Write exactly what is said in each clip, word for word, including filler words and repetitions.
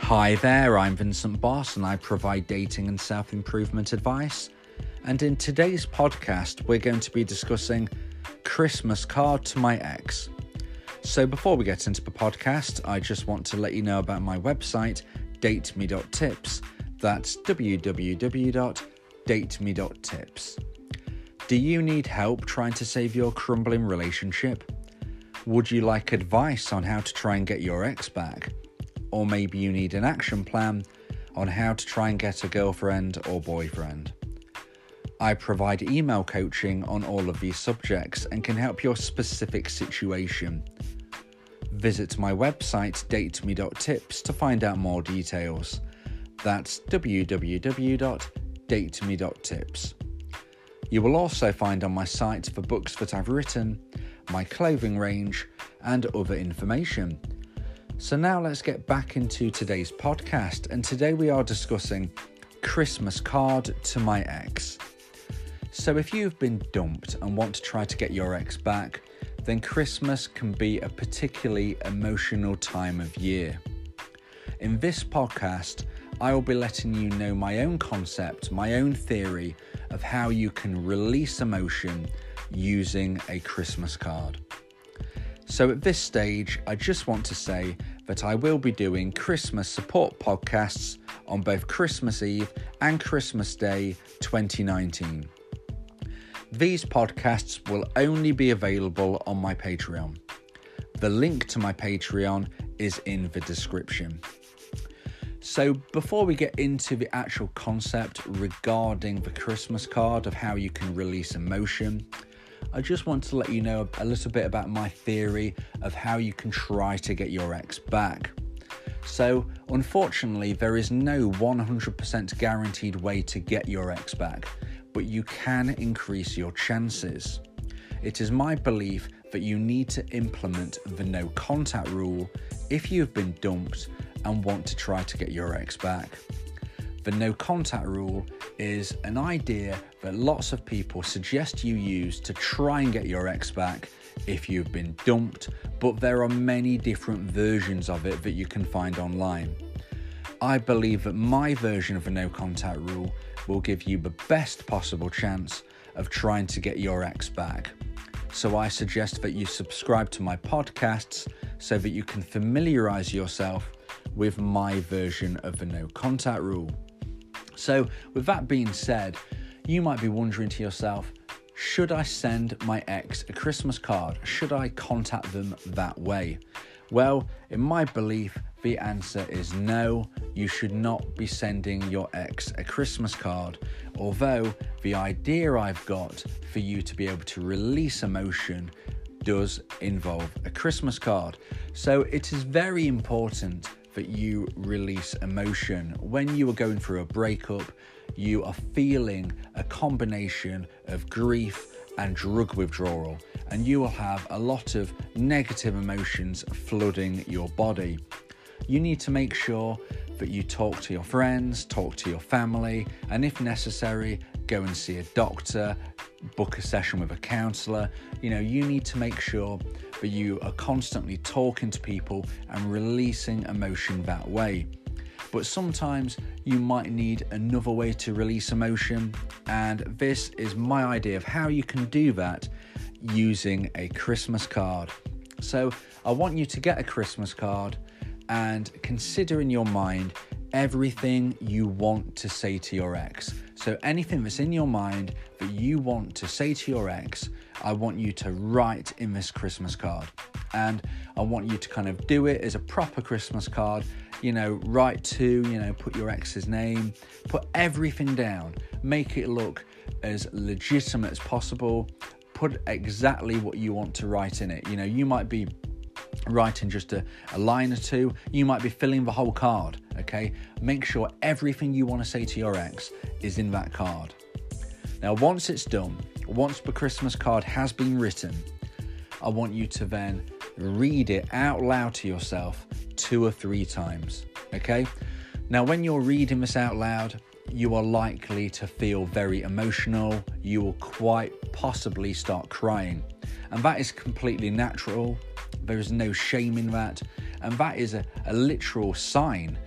Hi there, I'm Vincent Boss and I provide dating and self-improvement advice. And in today's podcast, we're going to be discussing Christmas card to my ex. So before we get into the podcast, I just want to let you know about my website, date me dot tips. That's w w w dot date me dot tips. Do you need help trying to save your crumbling relationship? Would you like advice on how to try and get your ex back? Or maybe you need an action plan on how to try and get a girlfriend or boyfriend. I provide email coaching on all of these subjects and can help your specific situation. Visit my website date me dot tips to find out more details. That's w w w dot date me dot tips. You will also find on my site the books that I've written, my clothing range, and other information. So now let's get back into today's podcast, and today we are discussing Christmas card to my ex. So if you've been dumped and want to try to get your ex back, then Christmas can be a particularly emotional time of year. In this podcast, I will be letting you know my own concept, my own theory of how you can release emotion using a Christmas card. So at this stage, I just want to say that I will be doing Christmas support podcasts on both Christmas Eve and Christmas Day twenty nineteen. These podcasts will only be available on my Patreon. The link to my Patreon is in the description. So before we get into the actual concept regarding the Christmas card of how you can release emotion, I just want to let you know a little bit about my theory of how you can try to get your ex back. So, unfortunately, there is no one hundred percent guaranteed way to get your ex back, but you can increase your chances. It is my belief that you need to implement the no contact rule if you've been dumped and want to try to get your ex back. The no contact rule is an idea that lots of people suggest you use to try and get your ex back if you've been dumped, but there are many different versions of it that you can find online. I believe that my version of the no contact rule will give you the best possible chance of trying to get your ex back. So I suggest that you subscribe to my podcasts so that you can familiarize yourself with my version of the no contact rule. So with that being said, you might be wondering to yourself, should I send my ex a Christmas card? Should I contact them that way? Well, in my belief, the answer is no. You should not be sending your ex a Christmas card, although the idea I've got for you to be able to release emotion does involve a Christmas card. So it is very important that you release emotion. When you are going through a breakup, you are feeling a combination of grief and drug withdrawal, and you will have a lot of negative emotions flooding your body. You need to make sure that you talk to your friends, talk to your family, and if necessary, go and see a doctor, book a session with a counsellor. You know, you need to make sure that you are constantly talking to people and releasing emotion that way. But sometimes you might need another way to release emotion, and this is my idea of how you can do that using a Christmas card. So I want you to get a Christmas card and consider in your mind everything you want to say to your ex. So anything that's in your mind that you want to say to your ex, I want you to write in this Christmas card. And I want you to kind of do it as a proper Christmas card, you know, write to, you know, put your ex's name, put everything down, make it look as legitimate as possible, put exactly what you want to write in it. You know, you might be writing just a, a line or two, you might be filling the whole card, okay? Make sure everything you want to say to your ex is in that card. Now, once it's done, once the Christmas card has been written, I want you to then read it out loud to yourself two or three times, okay? Now, when you're reading this out loud, you are likely to feel very emotional. You will quite possibly start crying, and that is completely natural. There is no shame in that, and that is a, a literal sign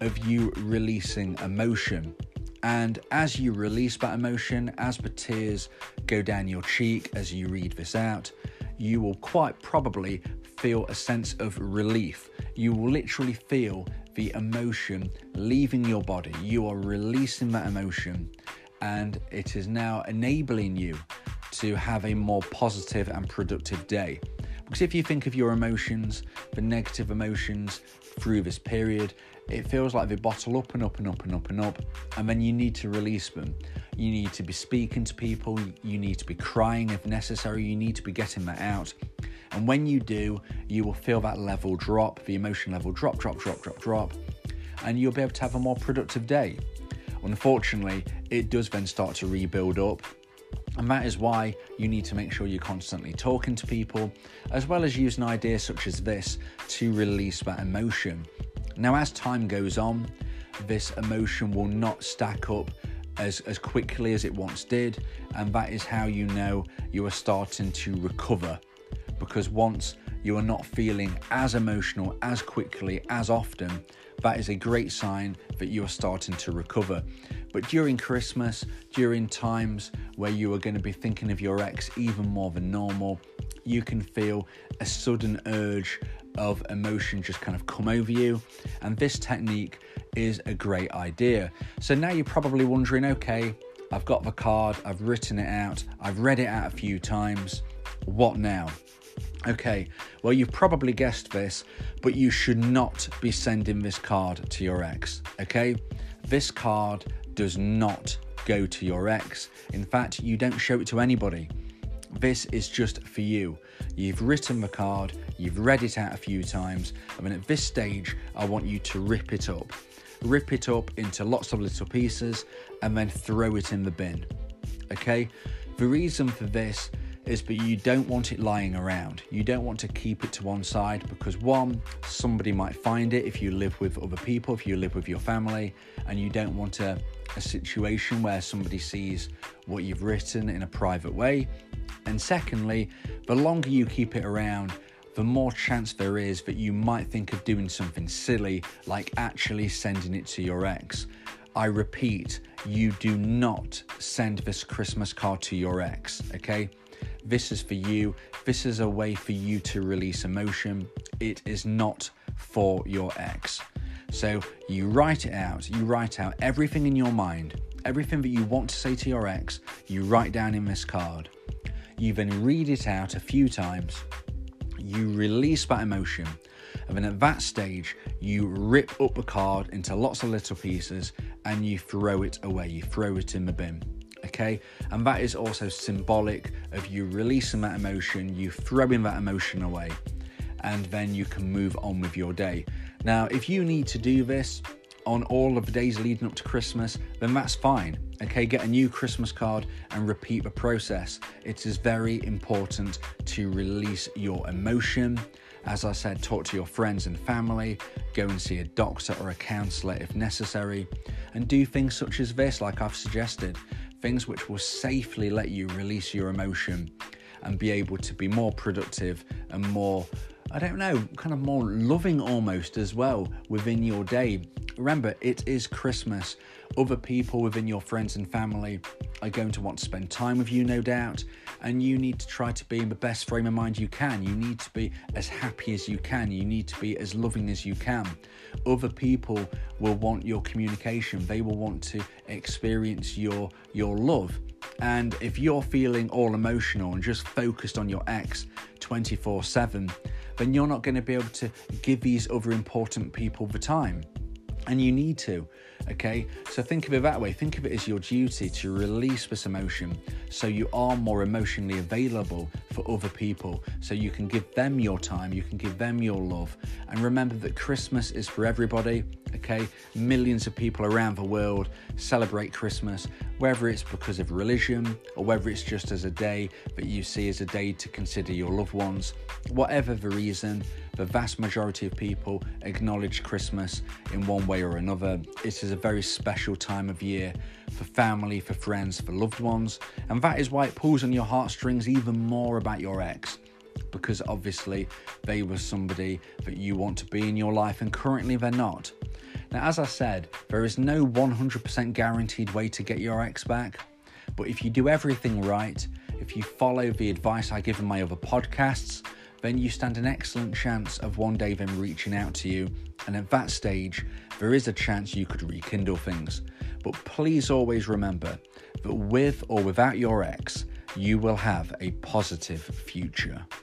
of you releasing emotion. And as you release that emotion, as the tears go down your cheek as you read this out, you will quite probably feel a sense of relief. You will literally feel the emotion leaving your body. You are releasing that emotion, and it is now enabling you to have a more positive and productive day. Because if you think of your emotions, the negative emotions through this period, it feels like they bottle up and up and up and up and up, and then you need to release them. You need to be speaking to people, you need to be crying if necessary, you need to be getting that out. And when you do, you will feel that level drop, the emotion level drop, drop, drop, drop, drop, and you'll be able to have a more productive day. Unfortunately, it does then start to rebuild up. And that is why you need to make sure you're constantly talking to people, as well as using ideas such as this to release that emotion. Now, as time goes on, this emotion will not stack up as, as quickly as it once did, and that is how you know you are starting to recover. Because once you are not feeling as emotional, as quickly, as often, that is a great sign that you are starting to recover. But during Christmas, during times where you are going to be thinking of your ex even more than normal, you can feel a sudden urge of emotion just kind of come over you. And this technique is a great idea. So now you're probably wondering, okay, I've got the card, I've written it out, I've read it out a few times. What now? Okay, well, you've probably guessed this, but you should not be sending this card to your ex, okay? This card does not go to your ex. In fact, you don't show it to anybody. This is just for you. You've written the card, you've read it out a few times, and then at this stage, I want you to rip it up. Rip it up into lots of little pieces and then throw it in the bin, okay? The reason for this is that you don't want it lying around. You don't want to keep it to one side because, one, somebody might find it if you live with other people, if you live with your family, and you don't want a, a situation where somebody sees what you've written in a private way. And secondly, the longer you keep it around, the more chance there is that you might think of doing something silly, like actually sending it to your ex. I repeat, you do not send this Christmas card to your ex, okay? This is for you. This is a way for you to release emotion. It is not for your ex. So you write it out. You write out everything in your mind, everything that you want to say to your ex, you write down in this card. You then read it out a few times. You release that emotion. And then at that stage, you rip up the card into lots of little pieces and you throw it away. You throw it in the bin. Okay, and that is also symbolic of you releasing that emotion, you throwing that emotion away, and then you can move on with your day. Now, if you need to do this on all of the days leading up to Christmas, then that's fine. Okay, get a new Christmas card and repeat the process. It is very important to release your emotion. As I said, talk to your friends and family, go and see a doctor or a counsellor if necessary, and do things such as this, like I've suggested. Things which will safely let you release your emotion and be able to be more productive and more, I don't know, kind of more loving almost as well within your day. Remember, it is Christmas. Other people within your friends and family are going to want to spend time with you, no doubt, and you need to try to be in the best frame of mind you can. You need to be as happy as you can. You need to be as loving as you can. Other people will want your communication. They will want to experience your your love. And if you're feeling all emotional and just focused on your ex twenty-four seven, then you're not going to be able to give these other important people the time. And you need to, okay? So think of it that way. Think of it as your duty to release this emotion so you are more emotionally available for other people, so you can give them your time, you can give them your love. And remember that Christmas is for everybody, okay? Millions of people around the world celebrate Christmas, whether it's because of religion or whether it's just as a day that you see as a day to consider your loved ones. Whatever the reason, the vast majority of people acknowledge Christmas in one way or another. It is a very special time of year for family, for friends, for loved ones, and that is why it pulls on your heartstrings even more about your ex, because obviously they were somebody that you want to be in your life and currently they're not. Now, as I said, there is no one hundred percent guaranteed way to get your ex back, but if you do everything right, if you follow the advice I give in my other podcasts, then you stand an excellent chance of one day them reaching out to you, and at that stage, there is a chance you could rekindle things. But please always remember that with or without your ex, you will have a positive future.